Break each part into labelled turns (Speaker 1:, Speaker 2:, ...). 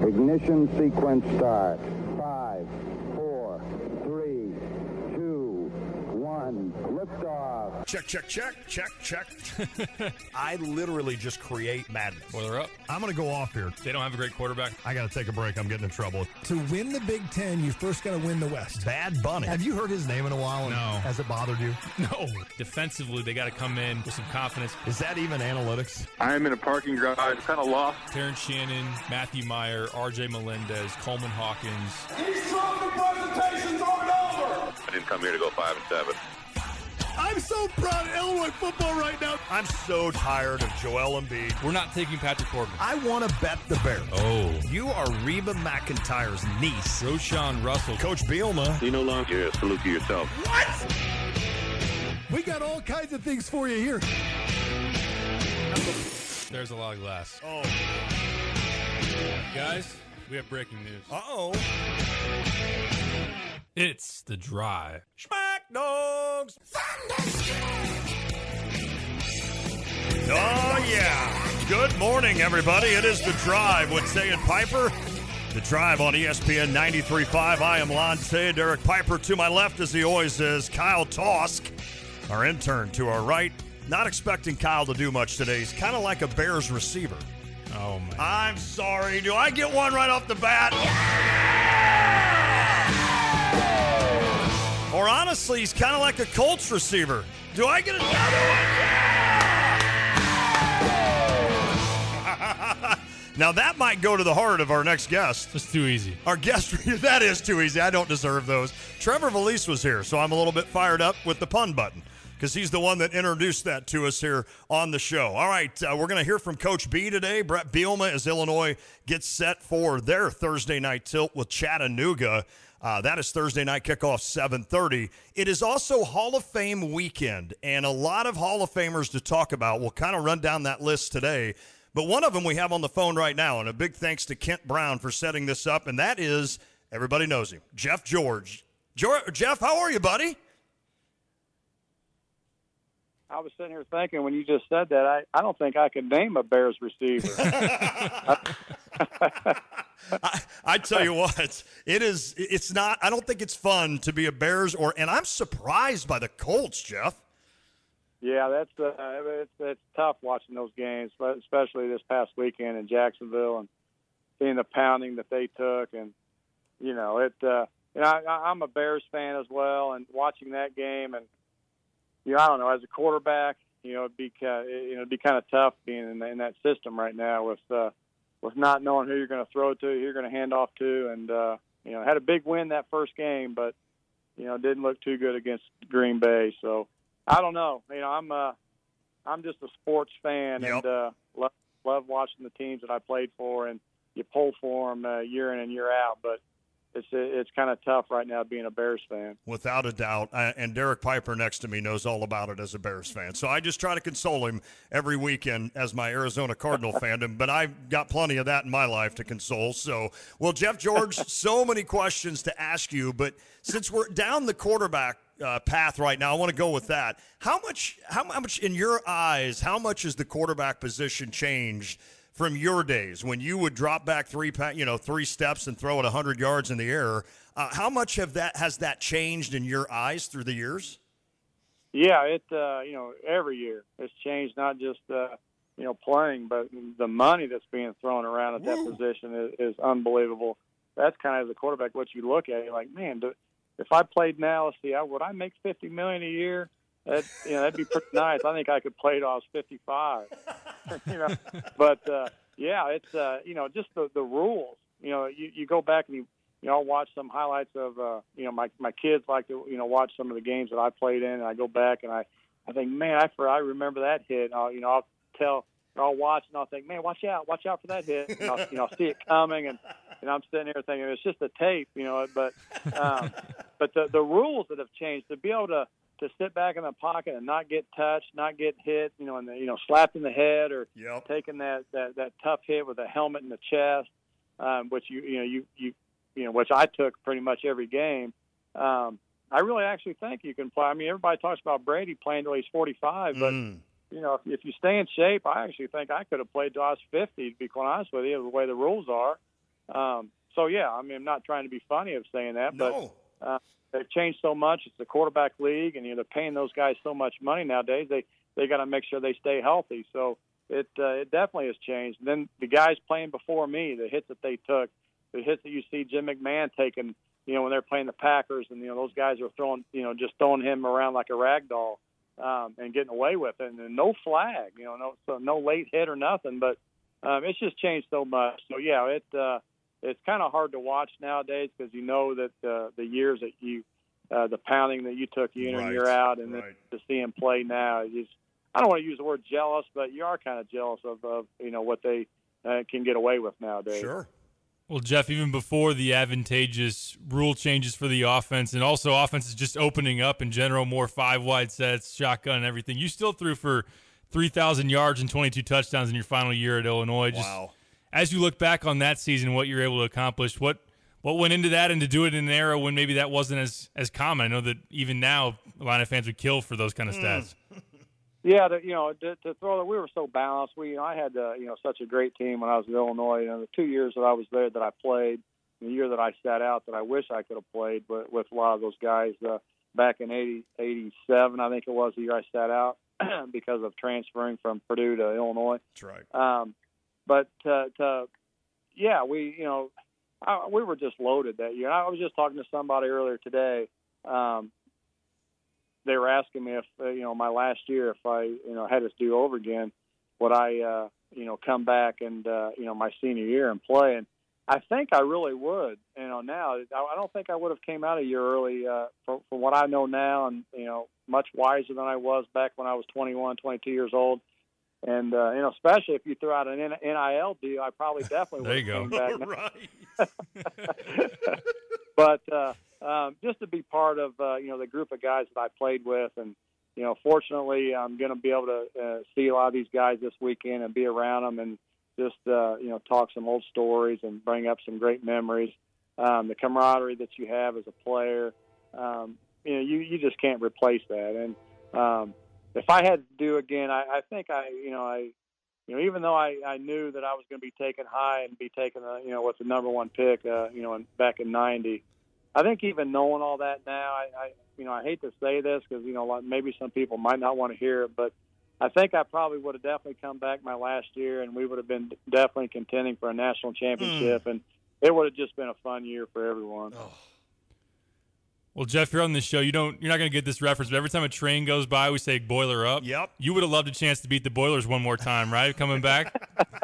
Speaker 1: Ignition sequence start. 5, 4, 3, 2, 1. Liftoff.
Speaker 2: Check. I literally just create madness.
Speaker 3: Well, they're up.
Speaker 4: I'm going to go off here.
Speaker 3: They don't have a great quarterback.
Speaker 4: I got to take a break. I'm getting in trouble.
Speaker 5: To win the Big Ten, you first got to win the West.
Speaker 4: Bad Bunny. Have you heard his name in a while?
Speaker 3: No.
Speaker 4: Has it bothered you?
Speaker 3: No. Defensively, they got to come in with some confidence.
Speaker 4: Is that even analytics?
Speaker 6: I'm in a parking garage, kind of lost.
Speaker 3: Terrence Shannon, Matthew Meyer, R.J. Melendez, Coleman Hawkins.
Speaker 7: These trophy presentations aren't over.
Speaker 6: I didn't come here to go 5-7.
Speaker 4: I'm so proud of Illinois football right now. I'm so tired of Joel Embiid.
Speaker 3: We're not taking Patrick Corbin.
Speaker 4: I want to bet the Bears.
Speaker 3: Oh.
Speaker 4: You are Reba McEntire's niece.
Speaker 3: Roshan Russell.
Speaker 4: Coach Bielema.
Speaker 6: You no longer salute to yourself.
Speaker 4: What? We got all kinds of things for you here.
Speaker 3: There's a lot of glass.
Speaker 4: Oh.
Speaker 3: Guys, we have breaking news.
Speaker 4: Uh-oh.
Speaker 3: It's The Drive.
Speaker 4: Smack Dogs. Oh, yeah. Good morning, everybody. It is The Drive with Tay and Piper. The Drive on ESPN 93.5. I am Lon Tay. Derek Piper to my left, as he always is. Kyle Tosk, our intern, to our right. Not expecting Kyle to do much today. He's kind of like a Bears receiver.
Speaker 3: Oh, man.
Speaker 4: I'm sorry. Do I get one right off the bat? Or honestly, he's kind of like a Colts receiver. Do I get another one? Now, that might go to the heart of our next guest.
Speaker 3: That's too easy.
Speaker 4: Our guest, that is too easy. I don't deserve those. Trevor Valise was here, so I'm a little bit fired up with the pun button because he's the one that introduced that to us here on the show. All right, we're going to hear from Coach B today. Brett Bielema, as Illinois gets set for their Thursday night tilt with Chattanooga. That is Thursday night kickoff, 7:30. It is also Hall of Fame weekend, and a lot of Hall of Famers to talk about. We'll kind of run down that list today. But one of them we have on the phone right now, and a big thanks to Kent Brown for setting this up, and that is, everybody knows him, Jeff George. Jeff, how are you, buddy?
Speaker 8: I was sitting here thinking when you just said that, I don't think I could name a Bears receiver.
Speaker 4: I tell you what, it's not, I don't think it's fun to be a Bears and I'm surprised by the Colts, Jeff.
Speaker 8: Yeah, it's tough watching those games, but especially this past weekend in Jacksonville and seeing the pounding that they took. And, I'm a Bears fan as well, and watching that game and, I don't know, as a quarterback, it'd be kind of tough being in that system right now with not knowing who you're going to throw to, who you're going to hand off to, and had a big win that first game, but didn't look too good against Green Bay. So I don't know. I'm just a sports fan.
Speaker 4: Yep.
Speaker 8: And love watching the teams that I played for, and you pull for them year in and year out, but it's kind of tough right now being a Bears fan.
Speaker 4: Without a doubt. And Derek Piper next to me knows all about it as a Bears fan. So I just try to console him every weekend as my Arizona Cardinal fandom. But I've got plenty of that in my life to console. So, well, Jeff George, so many questions to ask you. But since we're down the quarterback path right now, I want to go with that. How much in your eyes, how much has the quarterback position changed from your days when you would drop back three steps and throw it 100 yards in the air? How much has that changed in your eyes through the years?
Speaker 8: Yeah, every year it's changed, not just playing, but the money that's being thrown around at that position is unbelievable. That's kind of as a quarterback what you look at. You're like, man, if I played now, let's see, would I make $50 million a year? That'd be pretty nice. I think I could play till I was 55. But it's just the rules. You go back and I'll watch some highlights of my kids like to watch some of the games that I played in, and I go back and I think, man, I remember that hit. I'll watch and I'll think, man, watch out for that hit. And I'll see it coming, and I'm sitting here thinking it's just a tape, but the rules that have changed to be able to sit back in the pocket and not get touched, not get hit, and slapped in the head or taking that tough hit with a helmet in the chest, which which I took pretty much every game. I really actually think you can play. I mean, everybody talks about Brady playing till he's 45, but if you stay in shape, I actually think I could have played till I was 50. To be quite honest with you, the way the rules are, So yeah, I mean, I'm not trying to be funny of saying that,
Speaker 4: No.
Speaker 8: but they've changed so much. It's the quarterback league, and they're paying those guys so much money nowadays. They got to make sure they stay healthy. So it definitely has changed. And then the guys playing before me, the hits that they took, the hits that you see Jim McMahon taking, when they're playing the Packers, and those guys are throwing, just throwing him around like a rag doll, and getting away with it, and no flag, no late hit or nothing. But it's just changed so much. So yeah, it's kind of hard to watch nowadays because that the years that the pounding that you took year in and year out, and then to see him play now, I don't want to use the word jealous, but you are kind of jealous of what they can get away with nowadays.
Speaker 4: Sure.
Speaker 3: Well, Jeff, even before the advantageous rule changes for the offense, and also offense is just opening up in general, more 5-wide sets, shotgun, and everything, you still threw for 3,000 yards and 22 touchdowns in your final year at Illinois.
Speaker 4: Wow.
Speaker 3: As you look back on that season, what you're able to accomplish, what went into that, and to do it in an era when maybe that wasn't as common? I know that even now, Illini fans would kill for those kind of stats.
Speaker 8: Yeah, to throw, we were so balanced. I had such a great team when I was at Illinois. The 2 years that I was there that I played, the year that I sat out that I wish I could have played with a lot of those guys back in 87, I think it was the year I sat out because of transferring from Purdue to Illinois.
Speaker 4: That's right.
Speaker 8: We were just loaded that year. I was just talking to somebody earlier today. They were asking me if, my last year, if I, had to do over again, would I, come back and, my senior year and play. And I think I really would. Now I don't think I would have came out a year early from what I know now, and, much wiser than I was back when I was 21, 22 years old. And, especially if you threw out an NIL deal, I probably definitely would have came back.
Speaker 4: Right.
Speaker 8: But just to be part of, the group of guys that I played with. And, fortunately, I'm going to be able to see a lot of these guys this weekend and be around them and just, talk some old stories and bring up some great memories. The camaraderie that you have as a player, you just can't replace that. And if I had to do again, I think even though I knew that I was going to be taken high and be taken, with the number one pick, back in 90, I think even knowing all that now, I hate to say this because, maybe some people might not want to hear it, but I think I probably would have definitely come back my last year, and we would have been definitely contending for a national championship, and it would have just been a fun year for everyone.
Speaker 4: Oh.
Speaker 3: Well, Jeff, you're on this show. You're not going to get this reference, but every time a train goes by, we say boiler up.
Speaker 4: Yep.
Speaker 3: You would have loved a chance to beat the Boilers one more time, right? Coming back?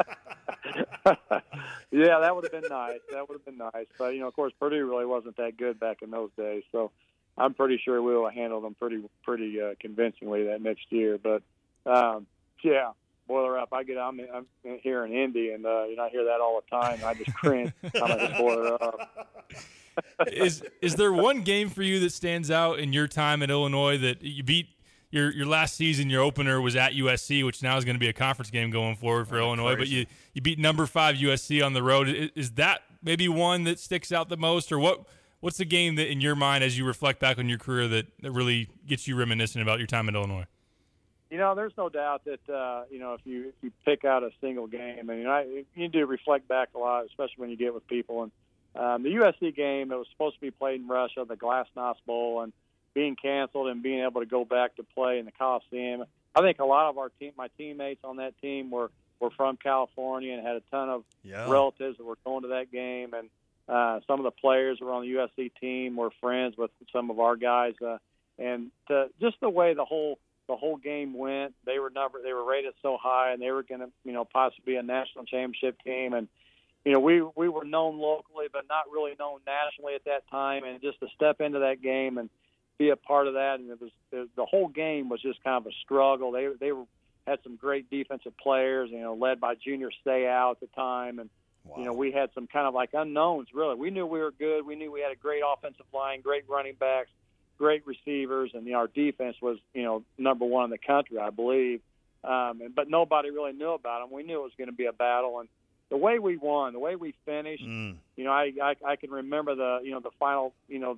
Speaker 8: Yeah, that would have been nice. But, of course, Purdue really wasn't that good back in those days. So I'm pretty sure we will have handled them pretty convincingly that next year. But, yeah, boiler up. I'm here in Indy, and, I hear that all the time. I just cringe. I'm like, boiler up.
Speaker 3: Is there one game for you that stands out in your time at Illinois that you beat? Your last season, your opener was at USC, which now is going to be a conference game going forward for Illinois.
Speaker 4: Crazy.
Speaker 3: But you beat number 5 USC on the road. Is that maybe one that sticks out the most, or what's the game that in your mind, as you reflect back on your career, that really gets you reminiscent about your time at Illinois?
Speaker 8: There's no doubt that if you pick out a single game, and you do reflect back a lot, especially when you get with people. And the USC game, it was supposed to be played in Russia, the Glasnost Bowl, and being canceled and being able to go back to play in the Coliseum. I think a lot of my teammates on that team were from California and had a ton of relatives that were going to that game. And some of the players who were on the USC team were friends with some of our guys. Just the way the whole game went, they were rated so high, and they were going to possibly be a national championship team. And we were known locally, but not really known nationally at that time. And just to step into that game and be a part of that, and the whole game was just kind of a struggle. They had some great defensive players, led by Junior Seau at the time, and we had some kind of like unknowns. Really, we knew we were good. We knew we had a great offensive line, great running backs, great receivers, and our defense was number one in the country, I believe. But nobody really knew about them. We knew it was going to be a battle, and the way we won, the way we finished, I can remember the final,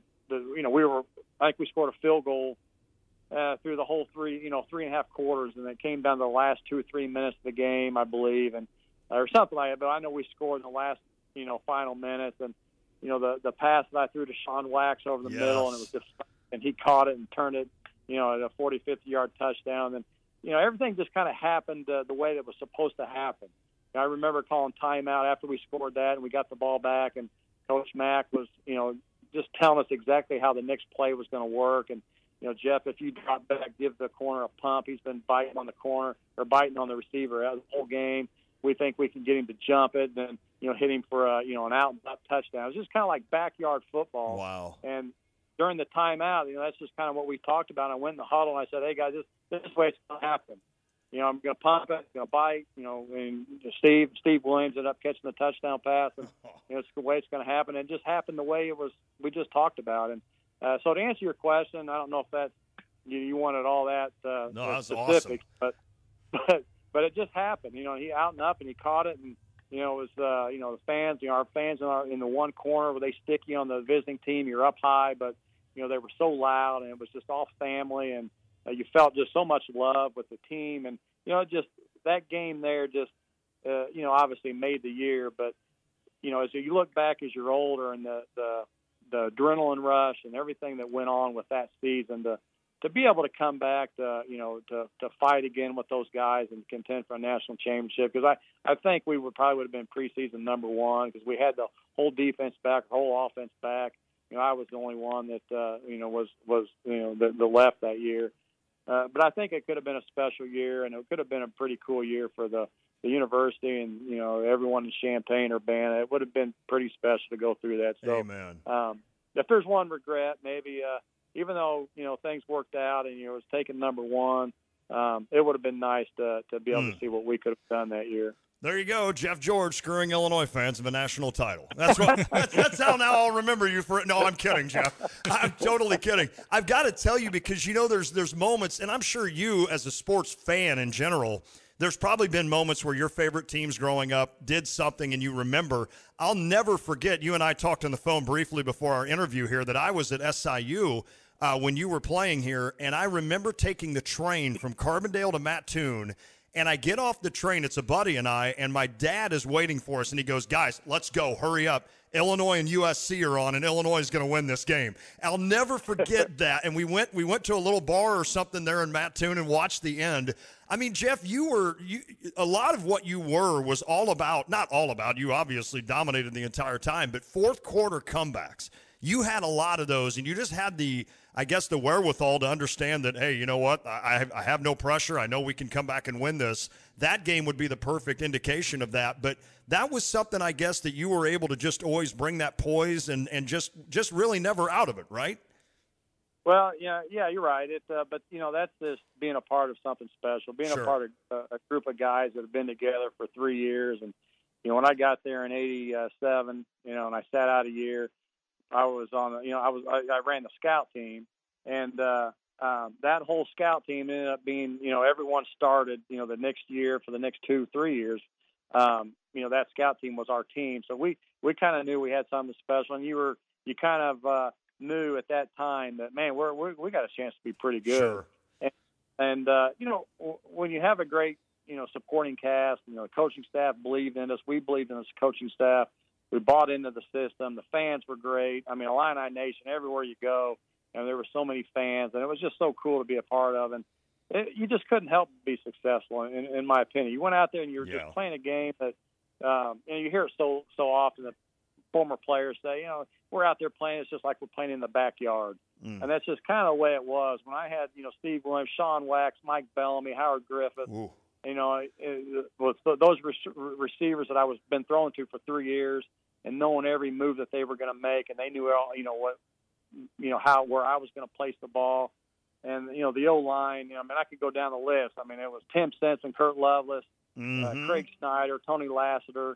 Speaker 8: I think we scored a field goal through the whole 3.5 quarters, and it came down to the last 2 or 3 minutes of the game, I believe, or something like that. But I know we scored in the last final minutes. And, the pass that I threw to Sean Wax over the
Speaker 4: Yes.
Speaker 8: middle, and it was and he caught it and turned it, at a 40, 50-yard touchdown. And, everything just kind of happened the way that it was supposed to happen. I remember calling timeout after we scored that, and we got the ball back, and Coach Mack was, just telling us exactly how the next play was going to work. And, Jeff, if you drop back, give the corner a pump. He's been biting on the corner or biting on the receiver the whole game. We think we can get him to jump it, and then, hit him for an out-and-up touchdown. It was just kind of like backyard football.
Speaker 4: Wow.
Speaker 8: And during the timeout, that's just kind of what we talked about. I went in the huddle, and I said, hey, guys, this is the way it's going to happen. I'm going to pump it, going to bite, and Steve Williams ended up catching the touchdown pass, and it's the way it's going to happen. And it just happened the way it was. We just talked about. And so to answer your question, I don't know if that you wanted all that
Speaker 4: no, that's
Speaker 8: specific,
Speaker 4: awesome.
Speaker 8: but it just happened. He out and up, and he caught it, and it was the fans. Our fans in the one corner where they stick you on the visiting team. You're up high, but they were so loud, and it was just all family, and you felt just so much love with the team. And, just that game there just, obviously made the year. But, as you look back as you're older and the adrenaline rush and everything that went on with that season, to be able to come back to fight again with those guys and contend for a national championship. Because I think we would have been preseason number one because we had the whole defense back, the whole offense back. I was the only one that, was that left that year. But I think it could have been a special year, and it could have been a pretty cool year for the university and, everyone in Champaign-Urbana. It would have been pretty special to go through that. So,
Speaker 4: Amen.
Speaker 8: If there's one regret, maybe even though, things worked out and, it was taken number one, it would have been nice to be able to see what we could have done that year.
Speaker 4: There you go, Jeff George, screwing Illinois fans of a national title. That's that's how now I'll remember you for it. No, I'm kidding, Jeff. I'm totally kidding. I've got to tell you because there's moments, and I'm sure you as a sports fan in general, there's probably been moments where your favorite teams growing up did something and you remember. I'll never forget. You and I talked on the phone briefly before our interview here that I was at SIU when you were playing here, and I remember taking the train from Carbondale to Mattoon. And I get off the train, it's a buddy and I, and my dad is waiting for us, and he goes, guys, let's go, hurry up. Illinois and USC are on, and Illinois is going to win this game. I'll never forget that. And we went to a little bar or something there in Mattoon and watched the end. I mean, Jeff, a lot of what you were was all about, not all about, you obviously dominated the entire time, but fourth quarter comebacks. You had a lot of those, and you just had the wherewithal to understand that, hey, you know what, I have no pressure. I know we can come back and win this. That game would be the perfect indication of that. But that was something, I guess, that you were able to just always bring that poise and just really never out of it, right?
Speaker 8: Well, yeah, you're right. But that's just being a part of something special, being
Speaker 4: Sure.
Speaker 8: a part of a group of guys that have been together for 3 years. And when I got there in '87, and I sat out a year, I was on. I ran the scout team, and that whole scout team ended up being, everyone started, the next year for the next 2-3 years. That scout team was our team, so we kind of knew we had something special, and you kind of knew at that time that, man, we got a chance to be pretty good.
Speaker 4: Sure.
Speaker 8: And when you have a great supporting cast, the coaching staff believed in us, we believed in this coaching staff. We bought into the system. The fans were great. I mean, Illini Nation, everywhere you go, there were so many fans, and it was just so cool to be a part of. And you just couldn't help but be successful, in my opinion. You went out there and you were just playing a game that, you hear it so often that former players say, we're out there playing. It's just like we're playing in the backyard. And that's just kind of the way it was. When I had, Steve Williams, Sean Wax, Mike Bellamy, Howard Griffith,
Speaker 4: Ooh.
Speaker 8: With those receivers that I was been thrown to for 3 years, and knowing every move that they were going to make, and they knew all, where I was going to place the ball, and the O line. I could go down the list. I mean, it was Tim Sensen, Kurt Lovelace, Craig Snyder, Tony Lassiter,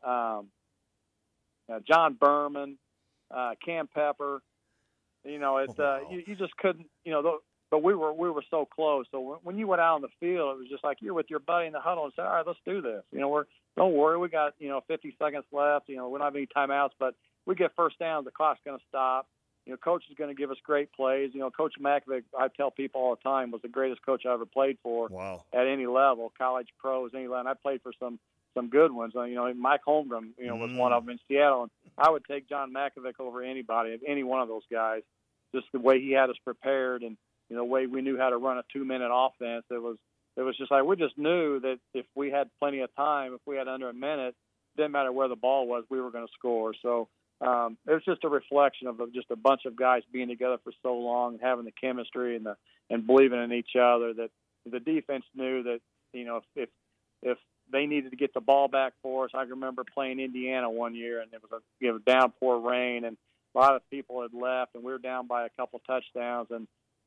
Speaker 8: John Berman, Cam Pepper. You just couldn't. But we were so close. So when you went out on the field, it was just like you're with your buddy in the huddle and said, all right, let's do this. Don't worry, we got 50 seconds left. We don't have any timeouts, but we get first down, the clock's going to stop. Coach is going to give us great plays. Coach Makovic, I tell people all the time, was the greatest coach I ever played for.
Speaker 4: Wow.
Speaker 8: At any level, college, pros, any level. I played for some some good ones. You know, Mike Holmgren, you know, was one of them in Seattle. And I would take John Mackovic over anybody, any one of those guys. Just the way he had us prepared, and you know, the way we knew how to run a 2-minute offense. It was just like we just knew that if we had plenty of time, if we had under a minute, didn't matter where the ball was, we were going to score. So it was just a reflection of just a bunch of guys being together for so long, and having the chemistry and believing in each other, that the defense knew that, you know, if they needed to get the ball back for us. I remember playing Indiana one year, and it was a downpour rain, and a lot of people had left, and we were down by a couple touchdowns, and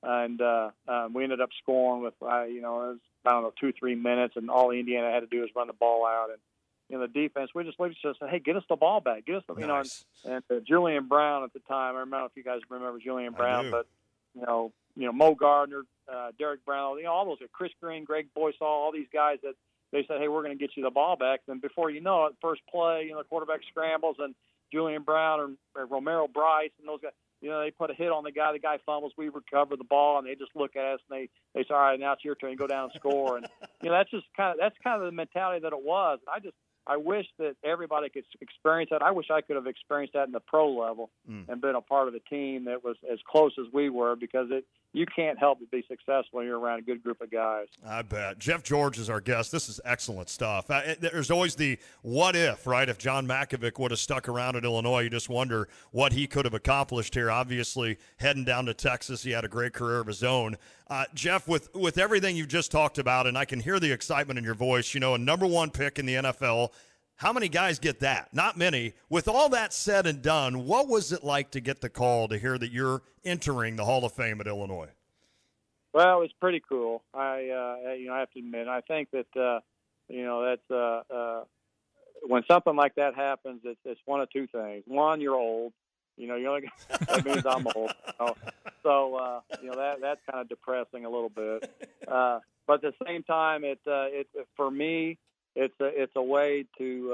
Speaker 8: we ended up scoring with, you know, it was, I don't know, 2-3 minutes, and all Indiana had to do was run the ball out. And you know, the defense, we just said, hey, get us the ball back, get us, you
Speaker 4: nice.
Speaker 8: know. And Julian Brown at the time, I don't know if you guys remember Julian Brown, but you know, Mo Gardner, Derek Brown, you know, all those, Chris Green, Greg Boyce, all these guys that they said, hey, we're going to get you the ball back. Then before you know it, first play, you know, the quarterback scrambles, and Julian Brown or Romero Bryce and those guys, you know, they put a hit on the guy fumbles, we recover the ball, and they just look at us and they say, all right, now it's your turn, go down and score. And you know, that's kind of the mentality that it was. I wish that everybody could experience that. I wish I could have experienced that in the pro level and been a part of a team that was as close as we were, because you can't help but be successful when you're around a good group of guys.
Speaker 4: I bet. Jeff George is our guest. This is excellent stuff. There's always the what if, right? If John Mackovic would have stuck around at Illinois, you just wonder what he could have accomplished here. Obviously, heading down to Texas, he had a great career of his own. Jeff, with everything you've just talked about, and I can hear the excitement in your voice, you know, a number one pick in the NFL, how many guys get that? Not many. With all that said and done, what was it like to get the call to hear that you're entering the Hall of Fame at Illinois?
Speaker 8: Well, it's pretty cool. I have to admit, I think that, you know, that's when something like that happens, it's one of two things. One, you're old. You know, that means I'm old. You know? So, you know, that's kind of depressing a little bit. But at the same time, for me, it's a way to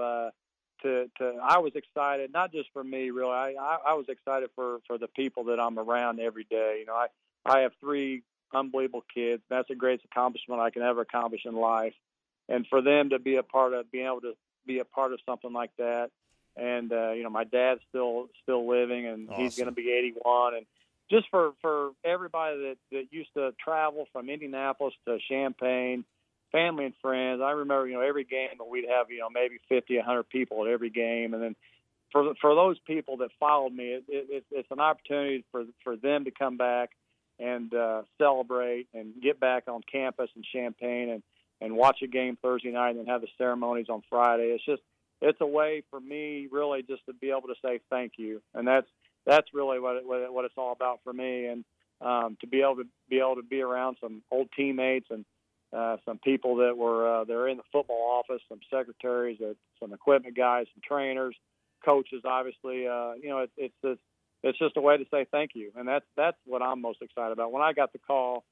Speaker 8: I was excited, not just for me, really. I was excited for the people that I'm around every day. You know, I have 3 unbelievable kids. That's the greatest accomplishment I can ever accomplish in life. And for them to be being able to be a part of something like that. And, you know, my dad's still living, and awesome. He's going to be 81. And just for everybody that used to travel from Indianapolis to Champaign, family and friends, I remember, you know, every game we'd have, you know, maybe 50, 100 people at every game. And then for those people that followed me, it's an opportunity for them to come back and celebrate and get back on campus in Champaign and watch a game Thursday night and then have the ceremonies on Friday. It's a way for me really just to be able to say thank you. And that's really what it's all about for me. And to be able to be around some old teammates and some people that were they're in the football office, some secretaries, some equipment guys, some trainers, coaches. Obviously, you know, it's just a way to say thank you, and that's what I'm most excited about. When I got the call,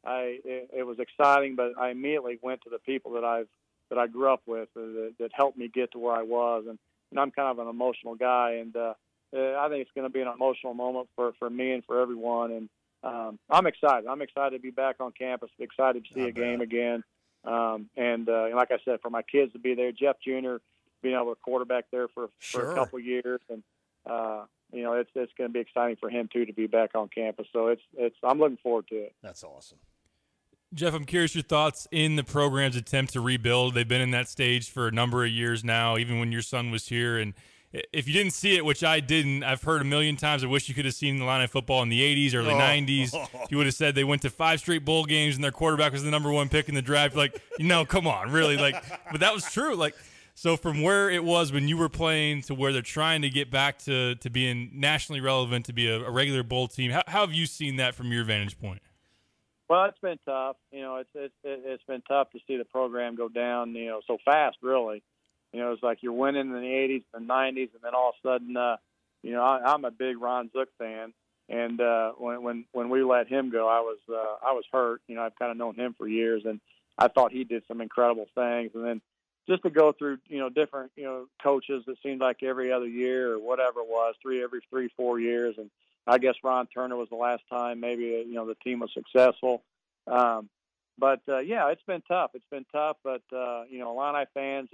Speaker 8: it was exciting, but I immediately went to the people that I grew up with that helped me get to where I was, and I'm kind of an emotional guy, and I think it's going to be an emotional moment for me and for everyone, and I'm excited. I'm excited to be back on campus, excited to see a game again. And like I said, for my kids to be there, Jeff Jr. being able to quarterback there for a couple of years. And, you know, it's going to be exciting for him too, to be back on campus. So I'm looking forward to it.
Speaker 4: That's awesome.
Speaker 3: Jeff, I'm curious your thoughts in the program's attempt to rebuild. They've been in that stage for a number of years now, even when your son was here. And if you didn't see it, which I didn't, I've heard a million times, I wish you could have seen the Illini football in the 80s, early 90s. You would have said they went to 5 straight bowl games and their quarterback was the number 1 pick in the draft. Like, no, come on, really? Like, but that was true. Like, so from where it was when you were playing to where they're trying to get back to being nationally relevant, to be a regular bowl team, how have you seen that from your vantage point?
Speaker 8: Well, it's been tough. You know, it's been tough to see the program go down, you know, so fast, really. You know, it's like you're winning in the 80s and 90s, and then all of a sudden, you know, I'm a big Ron Zook fan, and when we let him go, I was hurt. You know, I've kind of known him for years, and I thought he did some incredible things. And then just to go through, you know, different, you know, coaches, it seemed like every other year or whatever it was, every 3-4 years, and I guess Ron Turner was the last time maybe, you know, the team was successful. But yeah, it's been tough. It's been tough, but you know, Illini fans are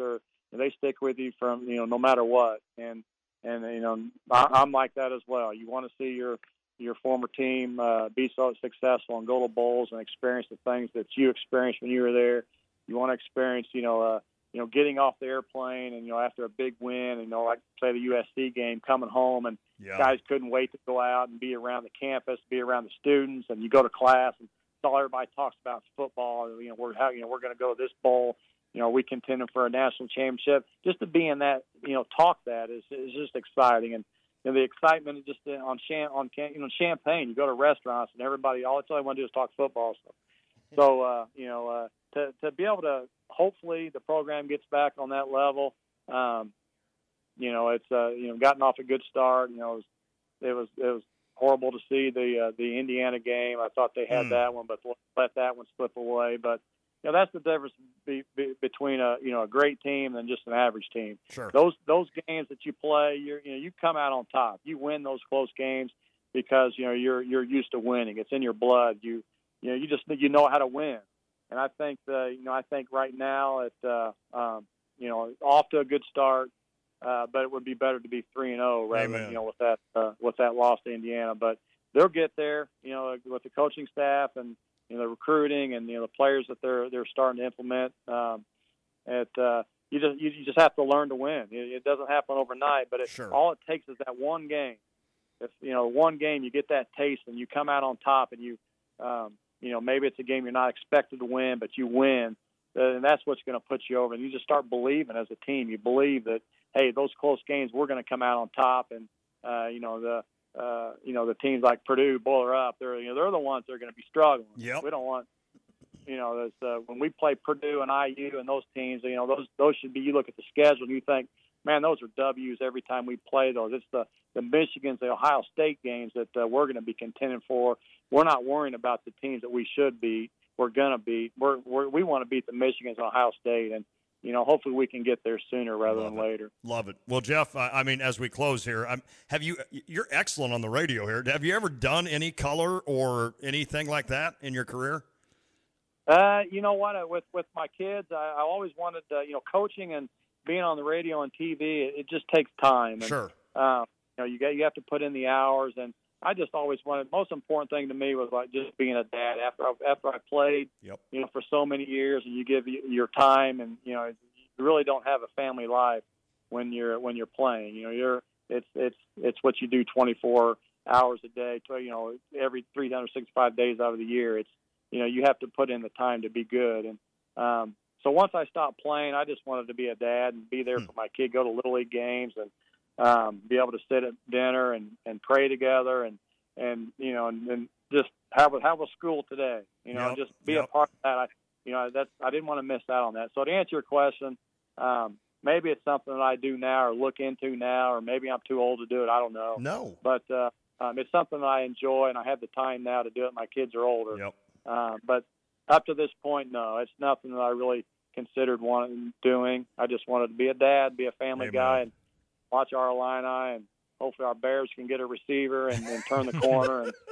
Speaker 8: they stick with you from, no matter what. And I'm like that as well. You want to see your former team be so successful and go to bowls and experience the things that you experienced when you were there. You want to experience, getting off the airplane and, after a big win, and, like say the USC game, coming home and guys couldn't wait to go out and be around the campus, be around the students, and you go to class and all everybody talks about is football. We're going to go to this bowl. We contending for a national championship. Just to be in that, talk that is just exciting. And the excitement is just on Champaign. You go to restaurants and everybody, all they want to do is talk football. So to be able to, hopefully the program gets back on that level. It's gotten off a good start. It was horrible to see the Indiana game. I thought they had that one, but let that one slip away. But that's the difference between a great team and just an average team.
Speaker 4: Sure.
Speaker 8: Those games that you play, you come out on top. You win those close games because you're used to winning. It's in your blood. You know how to win. And I think right now it's off to a good start. But it would be better to be 3-0 rather than with that loss to Indiana. But they'll get there, with the coaching staff and the recruiting and the players that they're starting to implement. You just have to learn to win. It doesn't happen overnight, but all it takes is that one game. If one game you get that taste and you come out on top, and maybe it's a game you're not expected to win, but you win, and that's what's going to put you over. And you just start believing as a team. You believe that, hey, those close games, we're going to come out on top. And the teams like Purdue, Boiler Up, they're the ones that are going to be struggling.
Speaker 4: Yep.
Speaker 8: We don't want, when we play Purdue and IU and those teams, those should be. You look at the schedule and you think, man, those are W's every time we play those. It's the Michigans, the Ohio State games that we're going to be contending for. We're not worrying about the teams that we should beat. We're going to beat. We want to beat the Michigans and Ohio State, and hopefully we can get there sooner rather than later.
Speaker 4: Love it. Well, Jeff, I mean, as we close here, you're excellent on the radio here. Have you ever done any color or anything like that in your career?
Speaker 8: You know what? With my kids, I always wanted, coaching and being on the radio and TV. It just takes time. And,
Speaker 4: sure.
Speaker 8: You have to put in the hours, and I just always wanted. Most important thing to me was like just being a dad. After I played, for so many years, and you give your time, and you really don't have a family life when you're playing. It's what you do 24 hours a day. Every 365 days out of the year. It's you have to put in the time to be good. And so once I stopped playing, I just wanted to be a dad and be there for my kid, go to Little League games, and be able to sit at dinner and pray together and just have a school today, just be a part of that. I didn't want to miss out on that. So to answer your question, maybe it's something that I do now or look into now, or maybe I'm too old to do it. I don't know.
Speaker 4: No.
Speaker 8: But it's something that I enjoy, and I have the time now to do it. My kids are older.
Speaker 4: Yep.
Speaker 8: But up to this point, no, it's nothing that I really considered doing. I just wanted to be a dad, be a family guy, and watch our Illini, and hopefully our Bears can get a receiver and turn the corner. And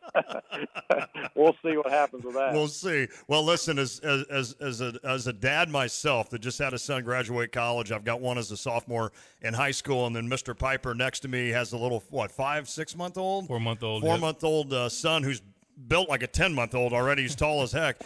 Speaker 8: we'll see what happens with that.
Speaker 4: We'll see. Well, listen, as a dad myself that just had a son graduate college, I've got one as a sophomore in high school, and then Mr. Piper next to me has a little 4-month-old 4-month-old son who's built like a 10-month-old already. He's tall as heck.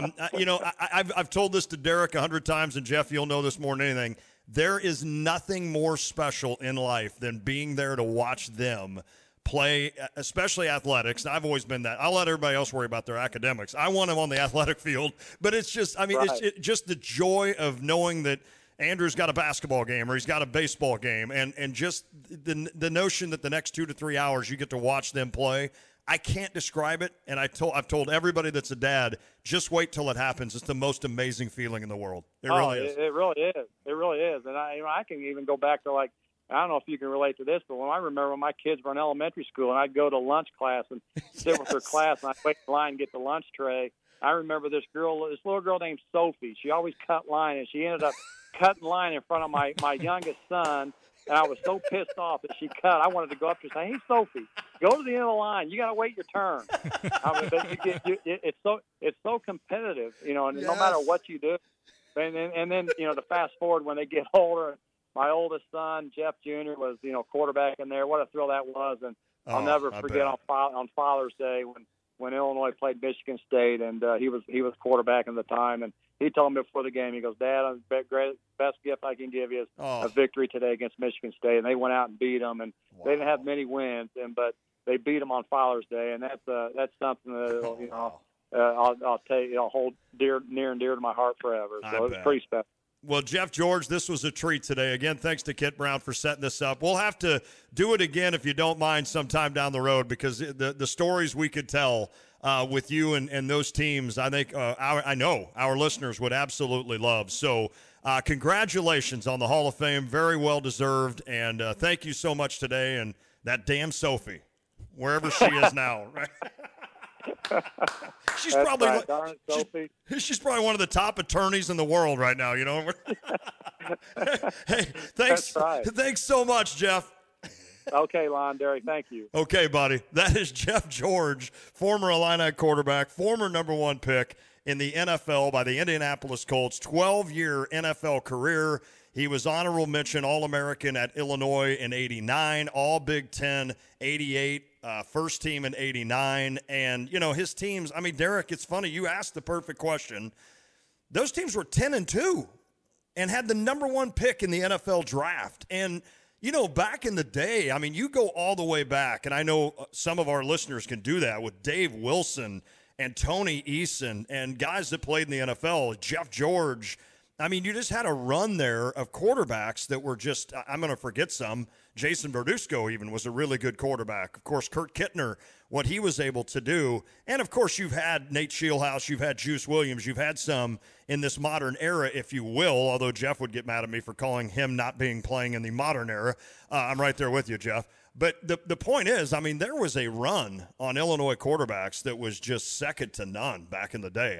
Speaker 4: I've told this to Derek 100 times, and Jeff, you'll know this more than anything. There is nothing more special in life than being there to watch them play, especially athletics. I've always been that. I'll let everybody else worry about their academics. I want them on the athletic field. But it's just, it's just the joy of knowing that Andrew's got a basketball game or he's got a baseball game, and just the notion that the next 2 to 3 hours you get to watch them play. I can't describe it, and I've told everybody that's a dad, just wait till it happens. It's the most amazing feeling in the world. It really is.
Speaker 8: It really is. It really is. And I can even go back to, like, I don't know if you can relate to this, but when I remember when my kids were in elementary school and I'd go to lunch class and sit with their class and I'd wait in line and get the lunch tray. I remember this little girl named Sophie. She always cut line, and she ended up cutting line in front of my youngest son. And I was so pissed off that she cut. I wanted to go up to her and say, "Hey, Sophie, go to the end of the line. You got to wait your turn." But it's so competitive, and no matter what you do, And then to fast forward when they get older, my oldest son Jeff Jr. was quarterback in there. What a thrill that was, and I'll never forget on Father's Day when Illinois played Michigan State, and he was quarterback at the time, and he told me before the game, he goes, "Dad, the best gift I can give you is a victory today against Michigan State." And they went out and beat them, and they didn't have many wins, but they beat them on Father's Day, and that's something that I'll tell you, I'll hold near and dear to my heart forever. So it was pretty special.
Speaker 4: Well, Jeff George, this was a treat today. Again, thanks to Kit Brown for setting this up. We'll have to do it again, if you don't mind, sometime down the road, because the stories we could tell with you and those teams, I think I know our listeners would absolutely love. So congratulations on the Hall of Fame. Very well deserved. And thank you so much today. And that damn Sophie, wherever she is now, right? She's
Speaker 8: That's
Speaker 4: probably
Speaker 8: right. Darn it, Sophie.
Speaker 4: she's probably one of the top attorneys in the world right now, Hey, thanks.
Speaker 8: That's right.
Speaker 4: Thanks so much, Jeff.
Speaker 8: Okay, Lon Derry, thank you.
Speaker 4: Okay, buddy. That is Jeff George, former Illini quarterback, former #1 pick in the NFL by the Indianapolis Colts, 12-year NFL career. He was honorable mention All-American at Illinois in 89, All Big Ten 88, first team in 89. And, his teams, Derek, it's funny. You asked the perfect question. Those teams were 10-2 and had the #1 pick in the NFL draft. And, back in the day, you go all the way back, and I know some of our listeners can do that with Dave Wilson and Tony Eason and guys that played in the NFL, Jeff George. You just had a run there of quarterbacks that were just, I'm going to forget some. Jason Verduzco even was a really good quarterback. Of course, Kurt Kittner, what he was able to do. And, of course, you've had Nate Shieldhouse, you've had Juice Williams, you've had some in this modern era, if you will, although Jeff would get mad at me for calling him not playing in the modern era. I'm right there with you, Jeff. But the point is, there was a run on Illinois quarterbacks that was just second to none back in the day.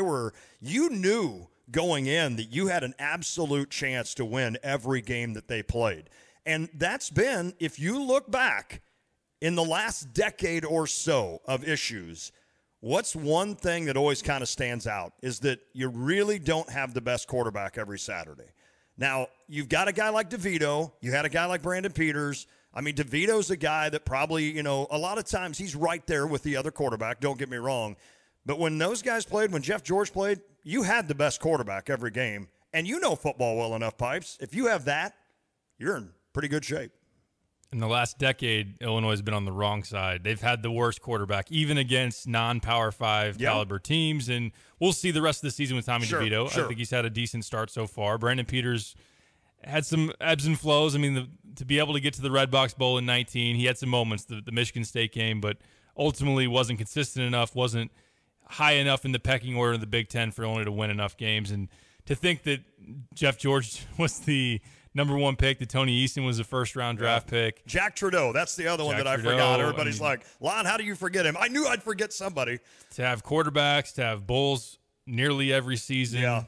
Speaker 4: You knew going in that you had an absolute chance to win every game that they played. And that's been, if you look back in the last decade or so of issues, what's one thing that always kind of stands out is that you really don't have the best quarterback every Saturday. Now, you've got a guy like DeVito. You had a guy like Brandon Peters. DeVito's a guy that probably, a lot of times he's right there with the other quarterback. Don't get me wrong. But when those guys played, when Jeff George played, you had the best quarterback every game. And you know football well enough, Pipes. If you have that, you're in pretty good shape.
Speaker 3: In the last decade, Illinois has been on the wrong side. They've had the worst quarterback, even against non-Power 5 caliber teams. And we'll see the rest of the season with Tommy DeVito.
Speaker 4: Sure.
Speaker 3: I think he's had a decent start so far. Brandon Peters had some ebbs and flows. To be able to get to the Red Box Bowl in 19, he had some moments, the Michigan State game, but ultimately wasn't consistent enough, wasn't high enough in the pecking order of the Big Ten for Illinois to win enough games. And to think that Jeff George was the #1 pick, that Tony Eason was the first-round draft pick.
Speaker 4: Jack Trudeau, that's the other one that I forgot. Everybody's like, Lon, how do you forget him? I knew I'd forget somebody.
Speaker 3: To have quarterbacks, to have bowls nearly every season.
Speaker 4: Yeah.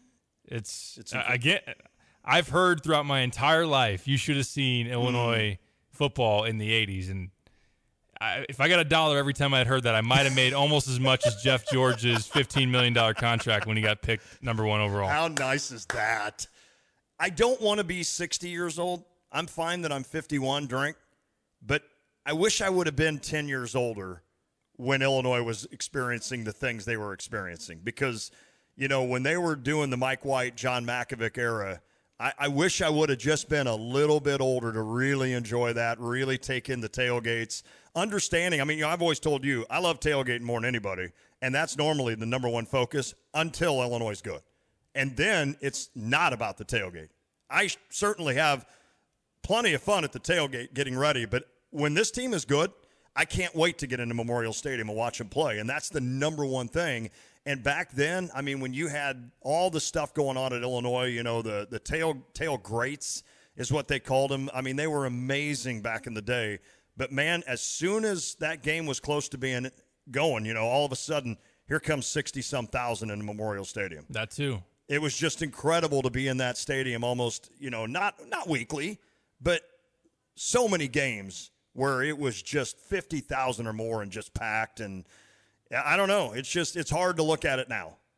Speaker 3: It's again, I've heard throughout my entire life, you should have seen Illinois football in the 80s. And if I got $1 every time I'd heard that, I might have made almost as much as Jeff George's $15 million contract when he got picked #1 overall.
Speaker 4: How nice is that? I don't want to be 60 years old. I'm fine that I'm 51, but I wish I would have been 10 years older when Illinois was experiencing the things they were experiencing. Because, when they were doing the Mike White, John Makovic era, I wish I would have just been a little bit older to really enjoy that, really take in the tailgates. Understanding, I've always told you, I love tailgating more than anybody, and that's normally the #1 focus until Illinois is good. And then it's not about the tailgate. I certainly have plenty of fun at the tailgate getting ready, but when this team is good, I can't wait to get into Memorial Stadium and watch them play, and that's the #1 thing. And back then, when you had all the stuff going on at Illinois, the tail greats is what they called them. They were amazing back in the day. But, man, as soon as that game was close to being going, all of a sudden, here comes 60-some thousand in Memorial Stadium.
Speaker 3: That too.
Speaker 4: It was just incredible to be in that stadium almost, not weekly, but so many games where it was just 50,000 or more and just packed. And I don't know. It's hard to look at it now.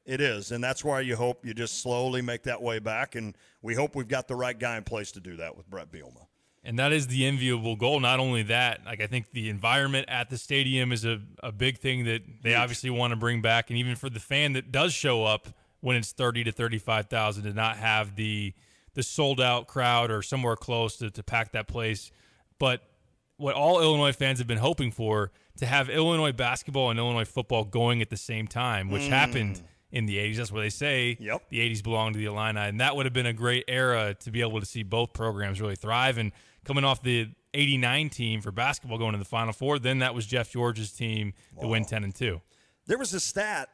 Speaker 4: It is, and that's why you hope you just slowly make that way back, and we hope we've got the right guy in place to do that with Brett Bielema.
Speaker 3: And that is the enviable goal. Not only that, like I think the environment at the stadium is a big thing that they obviously want to bring back, and even for the fan that does show up when it's 30 to 35,000 to not have the sold-out crowd or somewhere close to pack that place. But what all Illinois fans have been hoping for, to have Illinois basketball and Illinois football going at the same time, which happened in the 80s. That's where they say the 80s belong to the Illini, and that would have been a great era to be able to see both programs really thrive. And coming off the 89 team for basketball going to the Final Four, then that was Jeff George's team to win 10-2.
Speaker 4: There was a stat.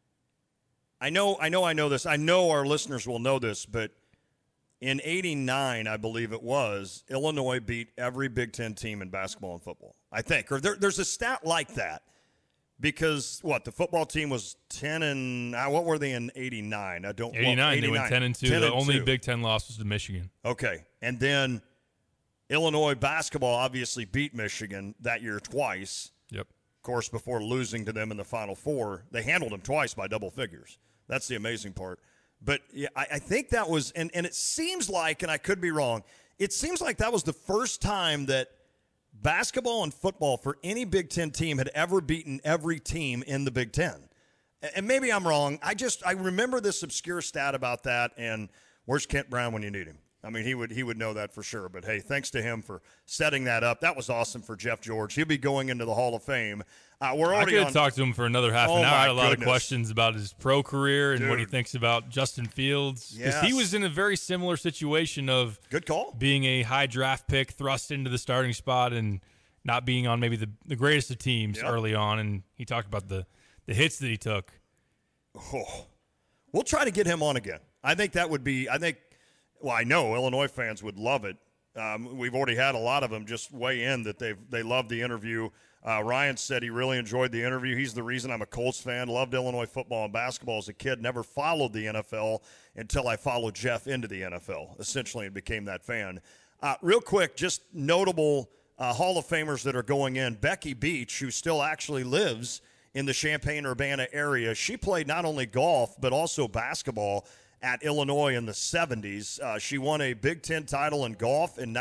Speaker 4: I know this. I know our listeners will know this, but in 89, I believe it was, Illinois beat every Big Ten team in basketball and football, I think. Or there's a stat like that. Because, the football team was 10 and what were they in 89?
Speaker 3: 89, they went 10-2. The only Big Ten loss was to Michigan.
Speaker 4: Okay. And then Illinois basketball obviously beat Michigan that year twice.
Speaker 3: Yep.
Speaker 4: Of course, before losing to them in the Final Four. They handled them twice by double figures. That's the amazing part. But yeah, I think that was, and it seems like, and I could be wrong, it seems like that was the first time that basketball and football for any Big Ten team had ever beaten every team in the Big Ten. And maybe I'm wrong. I remember this obscure stat about that, and where's Kent Brown when you need him? I mean, he would know that for sure. But, hey, thanks to him for setting that up. That was awesome for Jeff George. He'll be going into the Hall of Fame.
Speaker 3: I could have talked to him for another half an hour. I had a lot of questions about his pro career and what he thinks about Justin Fields. Because he was in a very similar situation of
Speaker 4: good call,
Speaker 3: being a high draft pick, thrust into the starting spot, and not being on maybe the greatest of teams early on. And he talked about the hits that he took.
Speaker 4: Oh. We'll try to get him on again. I think that would be – I know Illinois fans would love it. We've already had a lot of them just weigh in that they loved the interview. Ryan said he really enjoyed the interview. He's the reason I'm a Colts fan. Loved Illinois football and basketball as a kid. Never followed the NFL until I followed Jeff into the NFL, essentially, and became that fan. Real quick, just notable Hall of Famers that are going in. Becky Beach, who still actually lives in the Champaign-Urbana area. She played not only golf but also basketball at Illinois in the 70s. She won a Big Ten title in golf in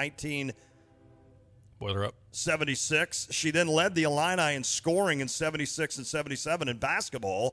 Speaker 4: 1976. She then led the Illini in scoring in 76 and 77 in basketball,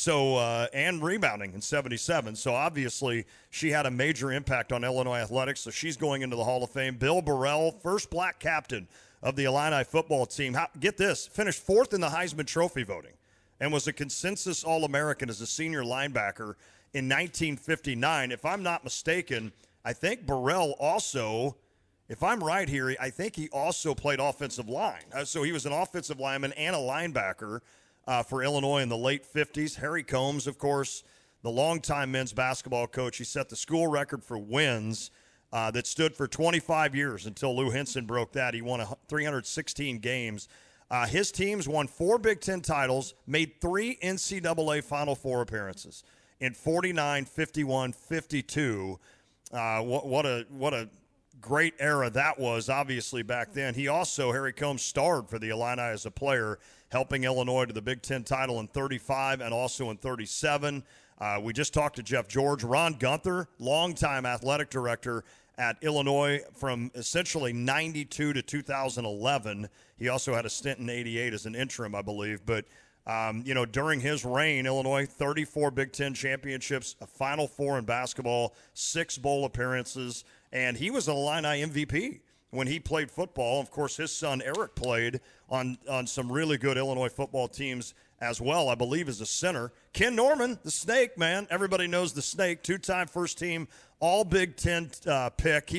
Speaker 4: and rebounding in 77. So obviously she had a major impact on Illinois athletics, so she's going into the Hall of Fame. Bill Burrell, first black captain of the Illini football team. Get this, finished fourth in the Heisman Trophy voting and was a consensus All-American as a senior linebacker in 1959. If I'm not mistaken, I think Burrell also, if I'm right here, I think he also played offensive line. So he was an offensive lineman and a linebacker for Illinois in the late 50s. Harry Combs, of course, the longtime men's basketball coach. He set the school record for wins that stood for 25 years until Lou Henson broke that. He won 316 games. His teams won 4 Big Ten titles, made 3 NCAA Final Four appearances in 49, 51, 52. What a great era that was, obviously, back then. He also, Harry Combs, starred for the Illini as a player, helping Illinois to the Big Ten title in 35 and also in 37. We just talked to Jeff George. Ron Gunther, longtime athletic director at Illinois from essentially 92 to 2011. He also had a stint in 88 as an interim, I believe. But, during his reign, Illinois, 34 Big Ten championships, a Final Four in basketball, 6 bowl appearances, and he was an Illini MVP when he played football. Of course, his son Eric played on some really good Illinois football teams as well, I believe, as a center. Ken Norman, the Snake, man. Everybody knows the Snake, 2-time first team, all Big Ten pick.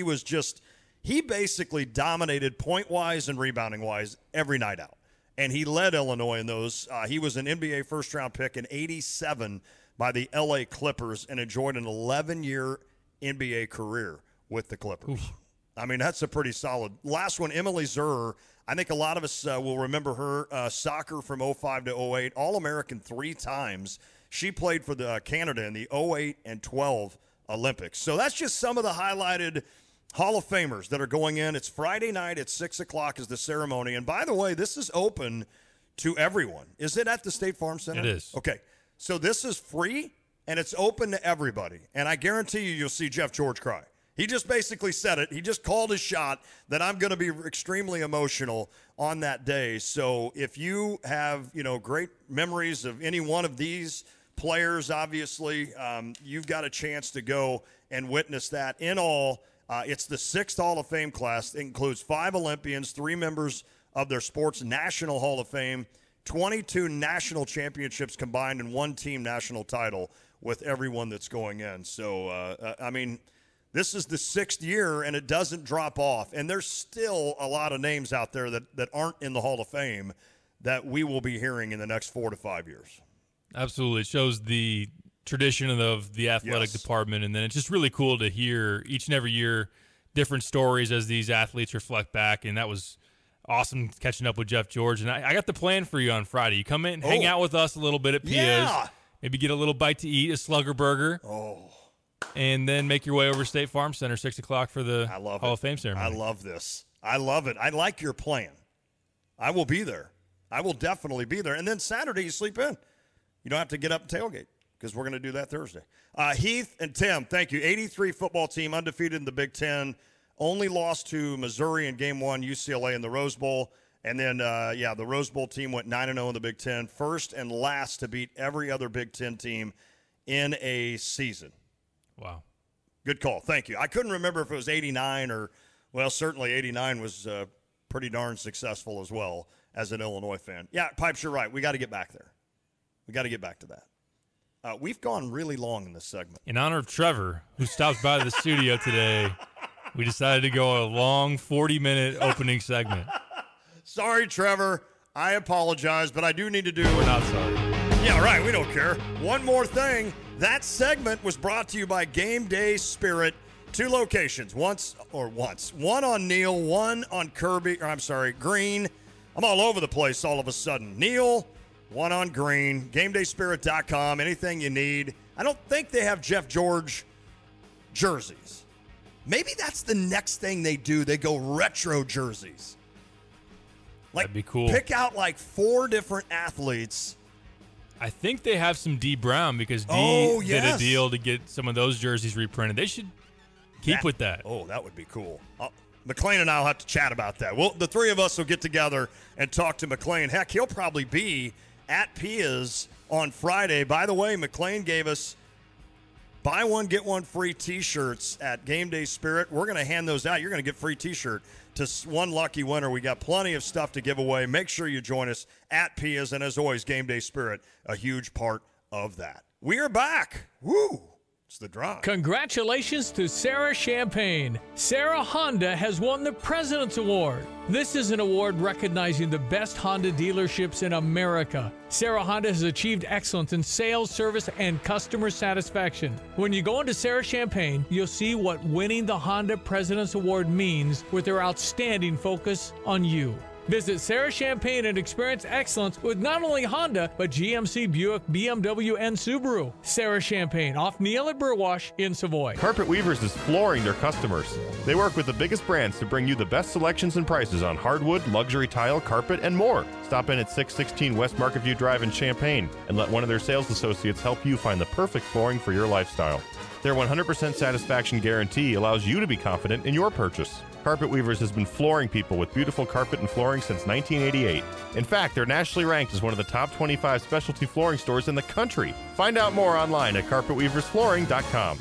Speaker 4: He basically dominated point-wise and rebounding-wise every night out. And he led Illinois in those. He was an NBA first-round pick in 87 by the L.A. Clippers and enjoyed an 11-year NBA career with the Clippers. Oof. I mean, that's a pretty solid. Last one, Emily Zurr. I think a lot of us will remember her. Soccer from 05 to 08, All-American 3 times. She played for the Canada in the 08 and 12 Olympics. So that's just some of the highlighted Hall of Famers that are going in. It's Friday night at 6 o'clock is the ceremony. And by the way, this is open to everyone. Is it at the State Farm Center?
Speaker 3: It is.
Speaker 4: Okay. So this is free and it's open to everybody. And I guarantee you'll see Jeff George cry. He just basically said it. He just called his shot that I'm going to be extremely emotional on that day. So if you have, great memories of any one of these players, obviously, you've got a chance to go and witness that. In all, it's the 6th Hall of Fame class. It includes 5 Olympians, 3 members of their sports national Hall of Fame, 22 national championships combined, and 1 team national title with everyone that's going in. So, this is the 6th year, and it doesn't drop off. And there's still a lot of names out there that aren't in the Hall of Fame that we will be hearing in the next 4 to 5 years.
Speaker 3: Absolutely. It shows the tradition of the athletic department, and then it's just really cool to hear each and every year different stories as these athletes reflect back, and that was awesome catching up with Jeff George. And I got the plan for you on Friday. You come in and hang out with us a little bit at Pia's, maybe get a little bite to eat, a Slugger Burger. And then make your way over to State Farm Center, 6 o'clock for the Hall of Fame ceremony.
Speaker 4: I love this. I love it. I like your plan. I will be there. I will definitely be there. And then Saturday, you sleep in. You don't have to get up and tailgate because we're going to do that Thursday. Heath and Tim, thank you. 83 football team, undefeated in the Big Ten. Only lost to Missouri in Game 1, UCLA in the Rose Bowl. And then, the Rose Bowl team went 9-0 in the Big Ten. First and last to beat every other Big Ten team in a season.
Speaker 3: Wow.
Speaker 4: Good call. Thank you. I couldn't remember if it was 89 or, certainly 89 was pretty darn successful as well as an Illinois fan. Yeah, Pipes, you're right. We got to get back there. We got to get back to that. We've gone really long in this segment.
Speaker 3: In honor of Trevor, who stopped by the studio today, we decided to go a long 40-minute opening segment.
Speaker 4: Sorry, Trevor. I apologize, but I do need to do.
Speaker 3: We're not sorry.
Speaker 4: Yeah, right. We don't care. One more thing. That segment was brought to you by Game Day Spirit. 2 locations. One on Neal, one on Green. I'm all over the place all of a sudden. Neal, one on Green. GameDaySpirit.com. Anything you need. I don't think they have Jeff George jerseys. Maybe that's the next thing they do. They go retro jerseys.
Speaker 3: That'd be cool.
Speaker 4: Pick out 4 different athletes.
Speaker 3: I think they have some D Brown because D did a deal to get some of those jerseys reprinted. They should keep with that.
Speaker 4: Oh, that would be cool. McLean and I will have to chat about that. The 3 of us will get together and talk to McLean. Heck, he'll probably be at Pia's on Friday. By the way, McLean gave us buy one, get one free T-shirts at Game Day Spirit. We're going to hand those out. You're going to get free T-shirt to one lucky winner. We got plenty of stuff to give away. Make sure you join us at Pia's. And as always, Game Day Spirit, a huge part of that. We are back. Woo! It's the drive.
Speaker 9: Congratulations to Sarah Champagne. Sarah Honda has won the President's Award. This is an award recognizing the best Honda dealerships in America. Sarah Honda has achieved excellence in sales, service, and customer satisfaction. When you go into Sarah Champagne, you'll see what winning the Honda President's Award means with their outstanding focus on you. Visit Sarah Champagne and experience excellence with not only Honda, but GMC, Buick, BMW, and Subaru. Sarah Champagne, off Neal at Burwash in Savoy.
Speaker 10: Carpet Weavers is flooring their customers. They work with the biggest brands to bring you the best selections and prices on hardwood, luxury tile, carpet, and more. Stop in at 616 West Market View Drive in Champaign and let one of their sales associates help you find the perfect flooring for your lifestyle. Their 100% satisfaction guarantee allows you to be confident in your purchase. Carpet Weavers has been flooring people with beautiful carpet and flooring since 1988. In fact, they're nationally ranked as one of the top 25 specialty flooring stores in the country. Find out more online at carpetweaversflooring.com.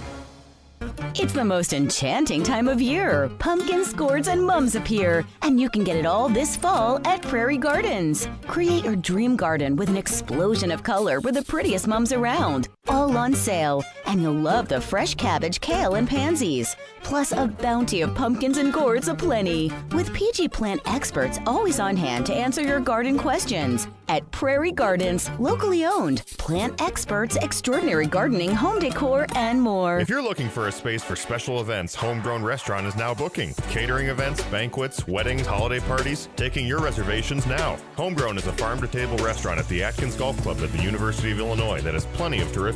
Speaker 11: It's the most enchanting time of year. Pumpkins, gourds, and mums appear, and you can get it all this fall at Prairie Gardens. Create your dream garden with an explosion of color with the prettiest mums around. All on sale, and you'll love the fresh cabbage, kale, and pansies. Plus a bounty of pumpkins and gourds aplenty. With PG Plant experts always on hand to answer your garden questions. At Prairie Gardens, locally owned. Plant experts, extraordinary gardening, home decor, and more.
Speaker 10: If you're looking for a space for special events, Homegrown Restaurant is now booking. Catering events, banquets, weddings, holiday parties, taking your reservations now. Homegrown is a farm-to-table restaurant at the Atkins Golf Club at the University of Illinois that has plenty of terrific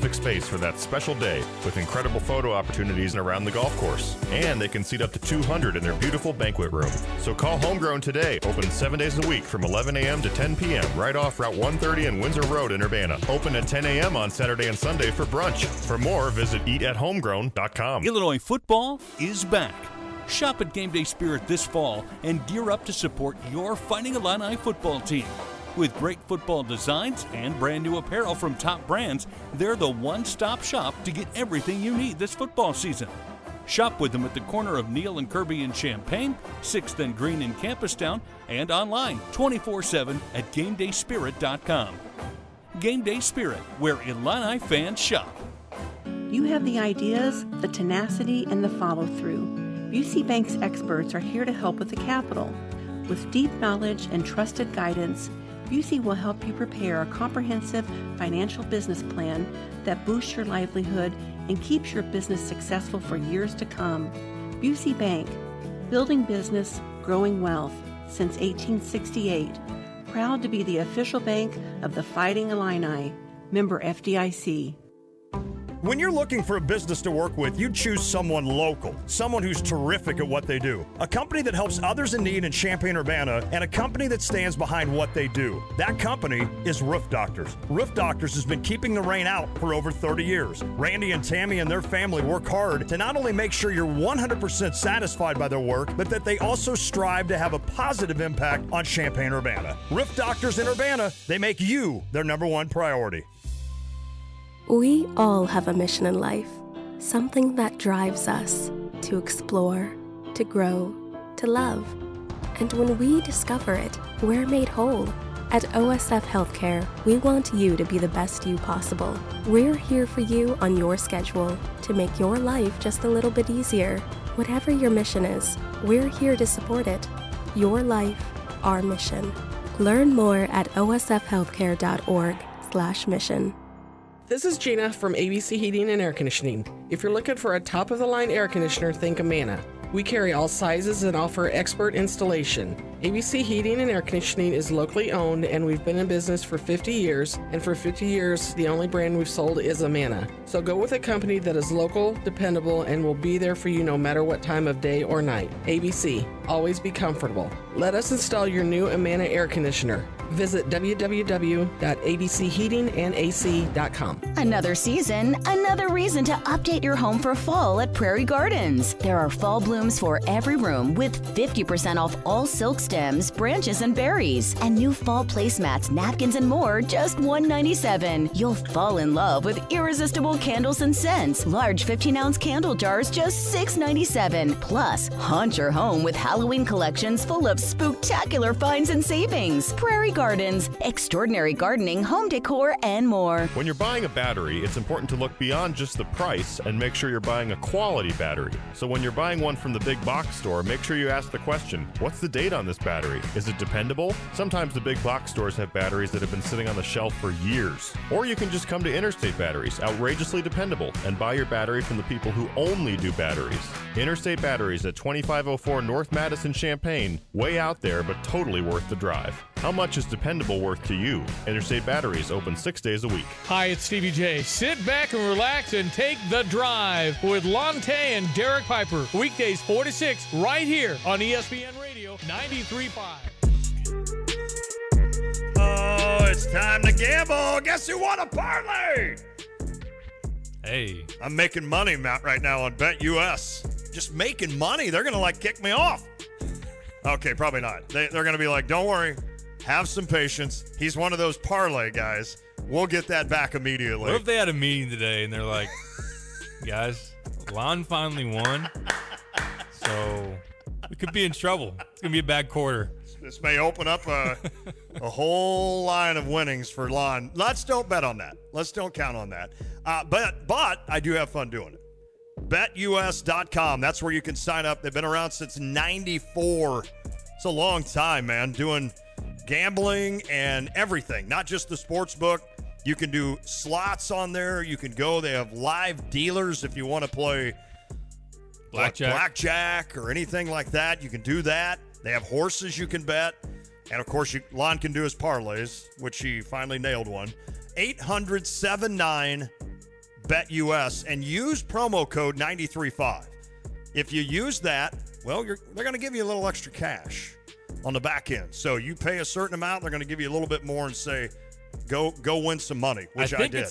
Speaker 10: perfect space for that special day with incredible photo opportunities around the golf course. And they can seat up to 200 in their beautiful banquet room. So call Homegrown today, open 7 days a week from 11 a.m. to 10 p.m. right off Route 130 and Windsor Road in Urbana. Open at 10 a.m. on Saturday and Sunday for brunch. For more, visit eatathomegrown.com.
Speaker 12: Illinois football is back. Shop at Game Day Spirit this fall and gear up to support your Fighting Illini football team. With great football designs and brand new apparel from top brands, they're the one-stop shop to get everything you need this football season. Shop with them at the corner of Neal and Kirby in Champaign, 6th and Green in Campustown, and online 24/7 at GameDaySpirit.com. Game Day Spirit, where Illini fans shop.
Speaker 13: You have the ideas, the tenacity, and the follow-through. Busey Bank's experts are here to help with the capital. With deep knowledge and trusted guidance, Busey will help you prepare a comprehensive financial business plan that boosts your livelihood and keeps your business successful for years to come. Busey Bank, building business, growing wealth since 1868. Proud to be the official bank of the Fighting Illini. Member FDIC.
Speaker 4: When you're looking for a business to work with, you choose someone local, someone who's terrific at what they do. A company that helps others in need in Champaign-Urbana, and a company that stands behind what they do. That company is Roof Doctors. Roof Doctors has been keeping the rain out for over 30 years. Randy and Tammy and their family work hard to not only make sure you're 100% satisfied by their work, but that they also strive to have a positive impact on Champaign-Urbana. Roof Doctors in Urbana, they make you their #1 priority.
Speaker 14: We all have a mission in life, something that drives us to explore, to grow, to love. And when we discover it, we're made whole. At OSF Healthcare, we want you to be the best you possible. We're here for you on your schedule to make your life just a little bit easier. Whatever your mission is, we're here to support it. Your life, our mission. Learn more at osfhealthcare.org/mission.
Speaker 15: This is Gina from ABC Heating and Air Conditioning. If you're looking for a top-of-the-line air conditioner, think Amana. We carry all sizes and offer expert installation. ABC Heating and Air Conditioning is locally owned, and we've been in business for 50 years, and for 50 years, the only brand we've sold is Amana. So go with a company that is local, dependable, and will be there for you no matter what time of day or night. ABC, always be comfortable. Let us install your new Amana air conditioner. Visit www.abcheatingandac.com.
Speaker 11: Another season, another reason to update your home for fall at Prairie Gardens. There are fall blooms for every room with 50% off all silk stems, branches, and berries. And new fall placemats, napkins, and more, just $197. You'll fall in love with irresistible candles and scents. Large 15-ounce candle jars, just $697. Plus, haunt your home with Halloween collections full of spooktacular finds and savings. Prairie Gardens, extraordinary gardening, home decor, and more.
Speaker 10: When you're buying a battery, it's important to look beyond just the price and make sure you're buying a quality battery. So when you're buying one from the big box store, make sure you ask the question, what's the date on this battery? Is it dependable? Sometimes the big box stores have batteries that have been sitting on the shelf for years. Or you can just come to Interstate Batteries, outrageously dependable, and buy your battery from the people who only do batteries. Interstate Batteries at 2504 North Madison, Champaign, way out there, but totally worth the drive. How much is dependable worth to you? Interstate Batteries, open 6 days a week.
Speaker 9: Hi, it's Stevie J. Sit back and relax and take the drive with Lonte and Derek Piper. Weekdays 4 to 6 right here on ESPN Radio 93.5.
Speaker 4: Oh, it's time to gamble. Guess who won a parlay?
Speaker 3: Hey.
Speaker 4: I'm making money, Matt, right now on BetUS. Just making money. They're going to, kick me off. Okay, probably not. They're going to be like, don't worry. Have some patience. He's one of those parlay guys. We'll get that back immediately.
Speaker 3: What if they had a meeting today and they're like, guys, Lon finally won, so we could be in trouble. It's going to be a bad quarter.
Speaker 4: This may open up a whole line of winnings for Lon. Let's don't bet on that. Let's don't count on that. But I do have fun doing it. BetUS.com. That's where you can sign up. They've been around since '94. It's a long time, man, doing gambling and everything, not just the sports book. You can do slots on there. You can go. They have live dealers if you want to play blackjack or anything like that. You can do that. They have horses you can bet. And, of course, Lon can do his parlays, which he finally nailed one. 800-79-10 BetUS and use promo code 935. If you use that, well, they're going to give you a little extra cash on the back end. So you pay a certain amount, they're going to give you a little bit more and say, go win some money, which I did.
Speaker 3: I think it's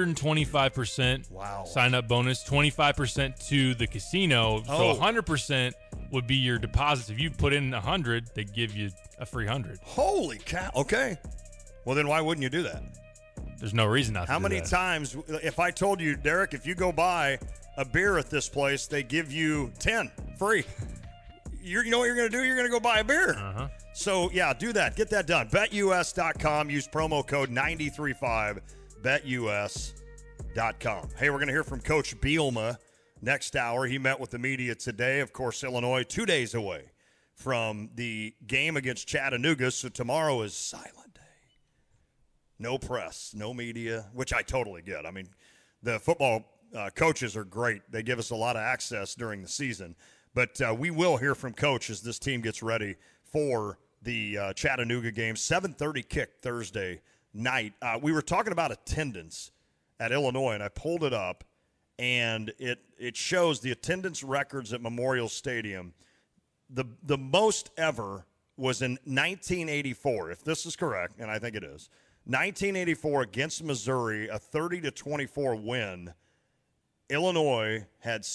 Speaker 3: 125% sign-up bonus, 25% to the casino. So 100% would be your deposits. If you put in 100, they give you a free 100.
Speaker 4: Holy cow. Okay. Well, then why wouldn't you do that?
Speaker 3: There's no reason not to do that.
Speaker 4: How many times, if I told you, Derek, if you go buy a beer at this place, they give you 10 free. You know what you're going to do? You're going to go buy a beer.
Speaker 3: Uh-huh.
Speaker 4: So, yeah, do that. Get that done. BetUS.com. Use promo code 935. BetUS.com. Hey, we're going to hear from Coach Bielema next hour. He met with the media today. Of course, Illinois 2 days away from the game against Chattanooga. So tomorrow is silent day. No press, no media, which I totally get. I mean, the football coaches are great. They give us a lot of access during the season. But we will hear from Coach as this team gets ready for the Chattanooga game. 7:30 kick Thursday night. We were talking about attendance at Illinois, and I pulled it up, and it shows the attendance records at Memorial Stadium. The most ever was in 1984, if this is correct, and I think it is. 1984 against Missouri, a 30-24 win. Illinois had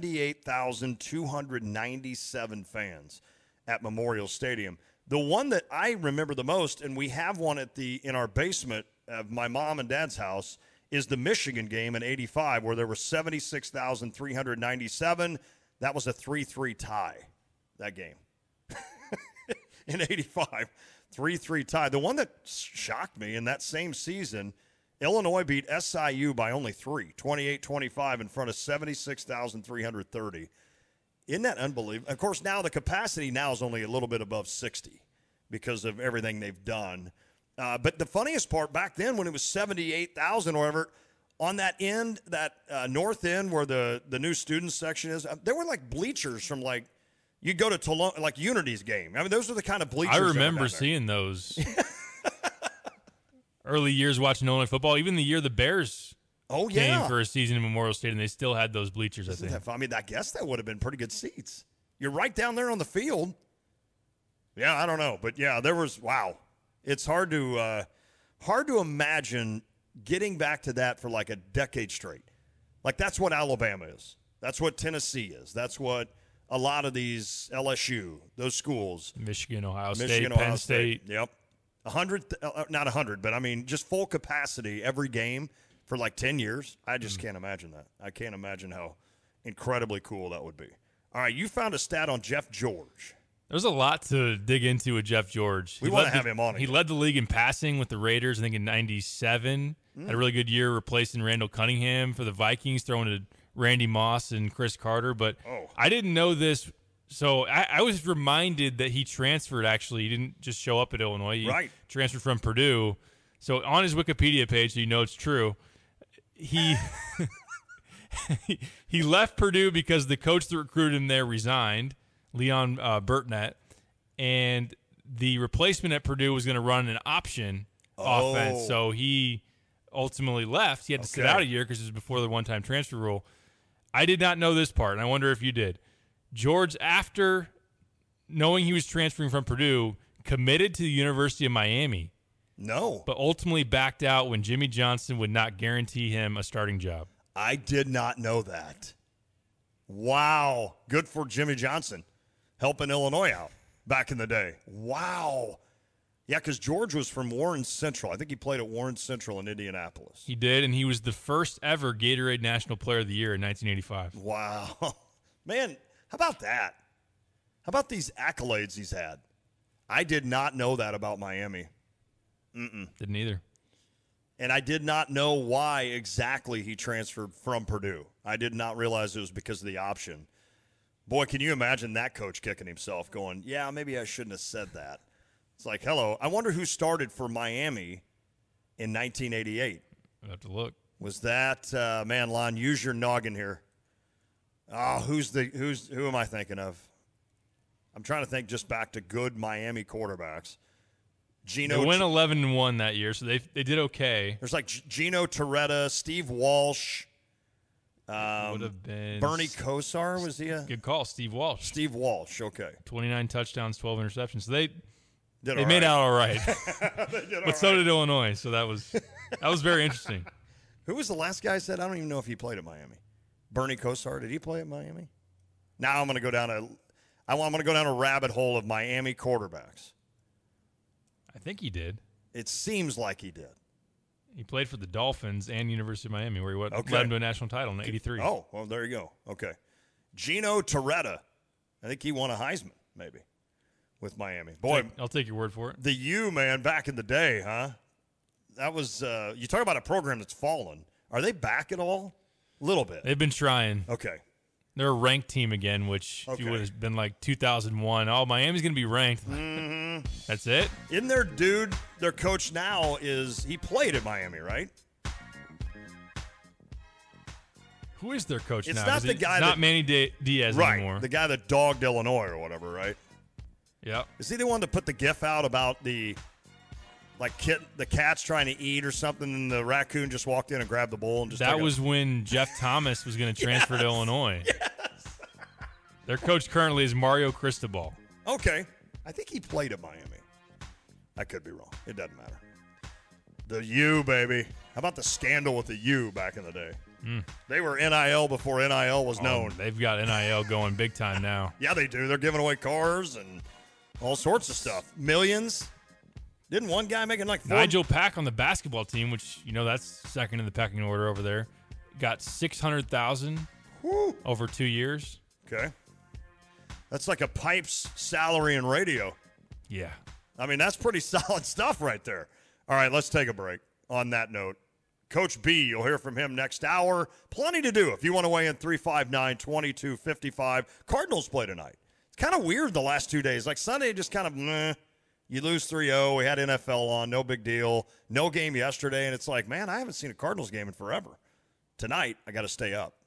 Speaker 4: 78,297 fans at Memorial Stadium. The one that I remember the most, and we have one in our basement of my mom and dad's house, is the Michigan game in 85, where there were 76,397. That was a 3-3 tie, that game. In 85, 3-3 tie. The one that shocked me in that same season, Illinois beat SIU by only 3, 28-25 in front of 76,330. Isn't that unbelievable? Of course, now the capacity now is only a little bit above 60 because of everything they've done. But the funniest part, back then when it was 78,000 or whatever, on that end, that north end where the new student section is, there were like bleachers from like, you'd go to like Unity's game. I mean, those are the kind of bleachers.
Speaker 3: I remember seeing those. Early years watching Illinois football, even the year the Bears came for a season in Memorial Stadium, they still had those bleachers, I think.
Speaker 4: I mean, I guess that would have been pretty good seats. You're right down there on the field. Yeah, I don't know. But, yeah, there was – wow. It's hard to imagine getting back to that for like a decade straight. Like, that's what Alabama is. That's what Tennessee is. That's what a lot of these LSU, those schools.
Speaker 3: Michigan, Ohio State, Penn State.
Speaker 4: Yep. 100, not 100, but I mean just full capacity every game for like 10 years. I just can't imagine that. I can't imagine how incredibly cool that would be. All right, you found a stat on Jeff George.
Speaker 3: There's a lot to dig into with Jeff George.
Speaker 4: We want to have him on again.
Speaker 3: He led the league in passing with the Raiders, I think, in 97. Had a really good year replacing Randall Cunningham for the Vikings, throwing to Randy Moss and Chris Carter. But I didn't know this. So I was reminded that he transferred, actually. He didn't just show up at Illinois. He transferred from Purdue. So on his Wikipedia page, so you know it's true, he he left Purdue because the coach that recruited him there resigned, Leon Burtnett, and the replacement at Purdue was going to run an option offense. So he ultimately left. He had to sit out a year because it was before the one-time transfer rule. I did not know this part, and I wonder if you did. George, after knowing he was transferring from Purdue, committed to the University of Miami.
Speaker 4: No.
Speaker 3: But ultimately backed out when Jimmy Johnson would not guarantee him a starting job.
Speaker 4: I did not know that. Wow. Good for Jimmy Johnson helping Illinois out back in the day. Wow. Yeah, because George was from Warren Central. I think he played at Warren Central in Indianapolis.
Speaker 3: He did, and he was the first ever Gatorade National Player of the Year in 1985.
Speaker 4: Wow. Man, how about that? How about these accolades he's had? I did not know that about Miami.
Speaker 3: Didn't either.
Speaker 4: And I did not know why exactly he transferred from Purdue. I did not realize it was because of the option. Boy, can you imagine that coach kicking himself going, yeah, maybe I shouldn't have said that. It's like, hello, I wonder who started for Miami in 1988.
Speaker 3: I'll have to look.
Speaker 4: Was that, man, Lon, use your noggin here. Oh, who am I thinking of? I'm trying to think just back to good Miami quarterbacks.
Speaker 3: They went 11-1 that year, so they did okay.
Speaker 4: There's like Gino Torretta, Steve Walsh.
Speaker 3: Would have been
Speaker 4: Bernie Kosar, was he?
Speaker 3: Good call. Steve Walsh.
Speaker 4: Steve Walsh, okay.
Speaker 3: 29 touchdowns, 12 interceptions. So they
Speaker 4: Did
Speaker 3: made out all right.
Speaker 4: But
Speaker 3: so did Illinois. So that was very interesting.
Speaker 4: Who was the last guy I said? I don't even know if he played at Miami. Bernie Kosar, did he play at Miami? Now I'm going to go down a rabbit hole of Miami quarterbacks.
Speaker 3: I think he did.
Speaker 4: It seems like he did.
Speaker 3: He played for the Dolphins and University of Miami, where he led them to a national title in '83.
Speaker 4: Oh, well, there you go. Okay. Gino Torretta. I think he won a Heisman, maybe, with Miami. Boy,
Speaker 3: I'll take your word for it.
Speaker 4: The U, man, back in the day, huh? That was, you talk about a program that's fallen. Are they back at all? A little bit.
Speaker 3: They've been trying.
Speaker 4: Okay.
Speaker 3: They're a ranked team again, which if you would have been like 2001, Miami's going to be ranked.
Speaker 4: Mm-hmm.
Speaker 3: That's it?
Speaker 4: Isn't their coach now he played at Miami, right?
Speaker 3: Who is their coach
Speaker 4: it's
Speaker 3: now?
Speaker 4: Not the guy
Speaker 3: not Manny Diaz anymore.
Speaker 4: Right, the guy that dogged Illinois or whatever, right?
Speaker 3: Yep.
Speaker 4: Is he the one to put the gif out about the cat's trying to eat or something, and the raccoon just walked in and grabbed the bowl and just
Speaker 3: That was when Jeff Thomas was going to transfer to Illinois.
Speaker 4: Yes.
Speaker 3: Their coach currently is Mario Cristobal.
Speaker 4: Okay. I think he played at Miami. I could be wrong. It doesn't matter. The U, baby. How about the scandal with the U back in the day? They were NIL before NIL was known.
Speaker 3: They've got NIL going big time now.
Speaker 4: Yeah, they do. They're giving away cars and all sorts of stuff. Millions. Didn't one guy making like
Speaker 3: Nigel Pack on the basketball team, which, that's second in the pecking order over there, got $600,000 over 2 years.
Speaker 4: Okay. That's like a Pipes salary in radio.
Speaker 3: Yeah.
Speaker 4: I mean, that's pretty solid stuff right there. All right, let's take a break on that note. Coach B, you'll hear from him next hour. Plenty to do. If you want to weigh in, 359-2255. Cardinals play tonight. It's kind of weird the last 2 days. Like Sunday, just kind of You lose 3-0. We had NFL on. No big deal. No game yesterday. And it's like, man, I haven't seen a Cardinals game in forever. Tonight, I got to stay up.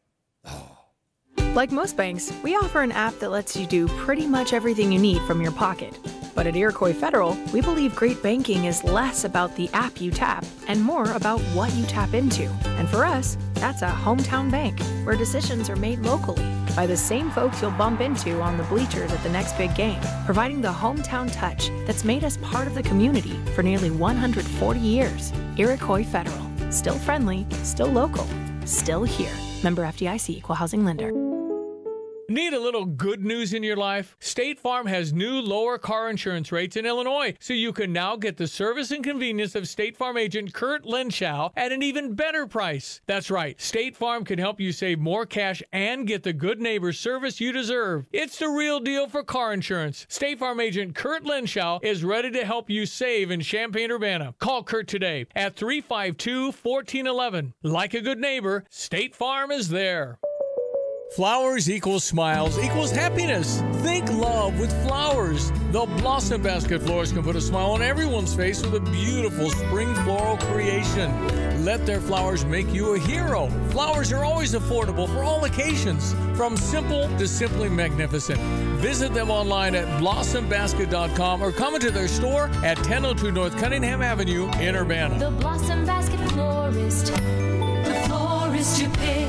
Speaker 16: Like most banks, we offer an app that lets you do pretty much everything you need from your pocket. But at Iroquois Federal, we believe great banking is less about the app you tap and more about what you tap into. And for us, that's a hometown bank where decisions are made locally by the same folks you'll bump into on the bleachers at the next big game, providing the hometown touch that's made us part of the community for nearly 140 years. Iroquois Federal. Still friendly, still local, still here. Member FDIC, Equal Housing Lender.
Speaker 9: Need a little good news in your life? State Farm has new lower car insurance rates in Illinois, so you can now get the service and convenience of State Farm agent Kurt Lenschow at an even better price. That's right, State Farm can help you save more cash and get the good neighbor service you deserve. It's the real deal for car insurance. State Farm agent Kurt Lenschow is ready to help you save in Champaign-Urbana. Call Kurt today at 352-1411. Like a good neighbor, State Farm is there.
Speaker 17: Flowers equals smiles equals happiness. Think love with flowers. The Blossom Basket florist can put a smile on everyone's face with a beautiful spring floral creation. Let their flowers make you a hero. Flowers are always affordable for all occasions, from simple to simply magnificent. Visit them online at blossombasket.com or come into their store at 1002 North Cunningham Avenue in Urbana.
Speaker 18: The Blossom Basket florist, the florist you pick.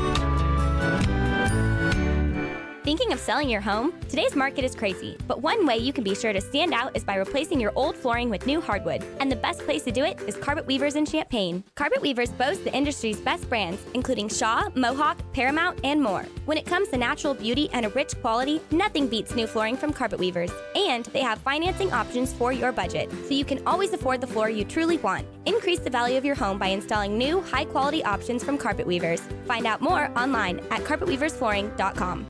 Speaker 19: Thinking of selling your home? Today's market is crazy, but one way you can be sure to stand out is by replacing your old flooring with new hardwood. And the best place to do it is Carpet Weavers in Champaign. Carpet Weavers boast the industry's best brands, including Shaw, Mohawk, Paramount, and more. When it comes to natural beauty and a rich quality, nothing beats new flooring from Carpet Weavers. And they have financing options for your budget, so you can always afford the floor you truly want. Increase the value of your home by installing new, high-quality options from Carpet Weavers. Find out more online at carpetweaversflooring.com.